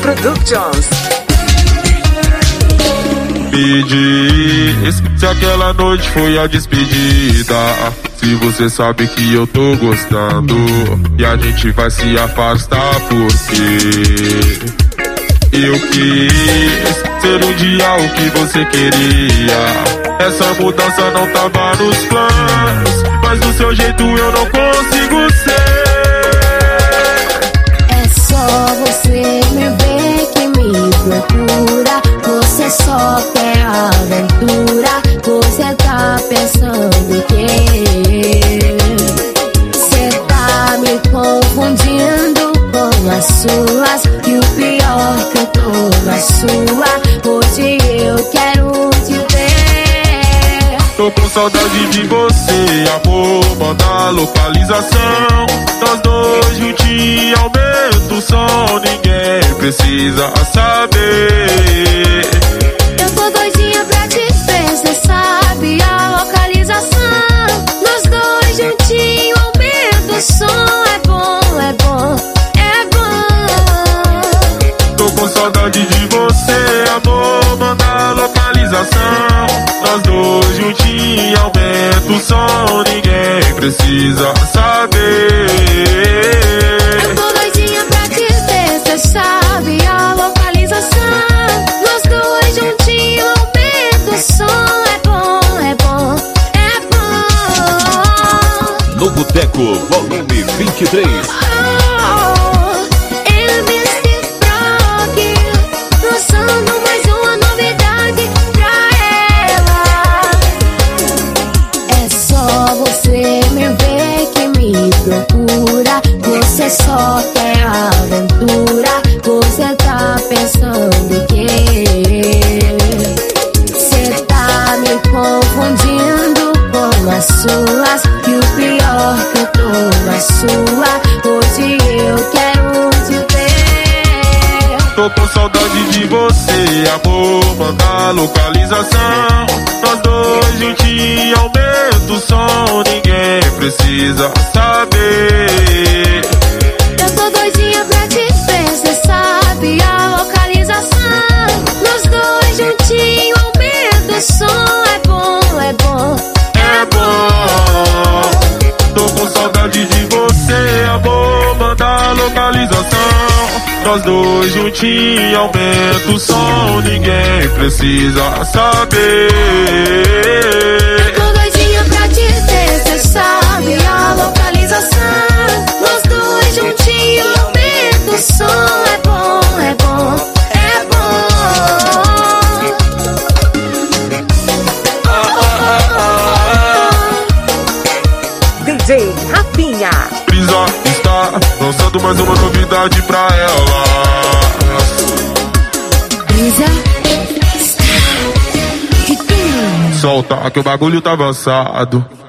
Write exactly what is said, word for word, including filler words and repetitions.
Productions. Me diz se aquela noite foi a despedida. Se você sabe que eu tô gostando e a gente vai se afastar porque eu quis ser um dia o que você queria. Essa mudança não tava nos planos, mas do seu jeito eu não consigo ser. É só você me ver que me procura. Você só quer aventura. Você tá pensando que cê tá me confundindo com as suas. E o pior que eu tô na sua. Hoje eu quero te ver. Tô com saudade de você, amor, manda a localização. Nós dois juntinhos, aumenta o som, ninguém precisa saber. Eu tô doidinha pra te ver, cê sabe a localização. Nós dois juntinhos, aumenta o som. É bom, é bom, é bom. Tô com saudade de você, amor, manda a localização. Nós dois juntinhos, aumenta o som, ninguém precisa saber. Eu tô doidinha pra te ver, cê sabe a localização. Nós dois juntinhos, aumenta o som. É bom, é bom, é bom. No Boteco, volume vinte e três. Oh, M C Frog, lançando mais uma novidade pra ela. É só você me ver que me procura. Você só quer aventura. Você tá pensando que cê tá me confundindo com as suas. E o pior que eu tô na sua. Hoje eu quero te ver. Tô com saudade de você, amor, manda a localização. Nós dois juntinhos, aumenta o som, ninguém precisa saber. Eu tô doidinha pra te ver, cê sabe a localização. Nós dois juntinhos, aumenta o som. É bom, é bom, É bom. Tô com saudade de você, amor, manda a localização. Nós dois juntinhos, aumenta o som, ninguém precisa saber. Eu tô doidinha pra te ver, cê sabe a localização. Nós dois juntinhos, aumenta o som. É bom, é bom, é bom. Oh, oh, oh, oh. D J Rafinha. Brisa está lançando mais uma novidade pra ela. Brisa está. Solta que o bagulho tá avançado.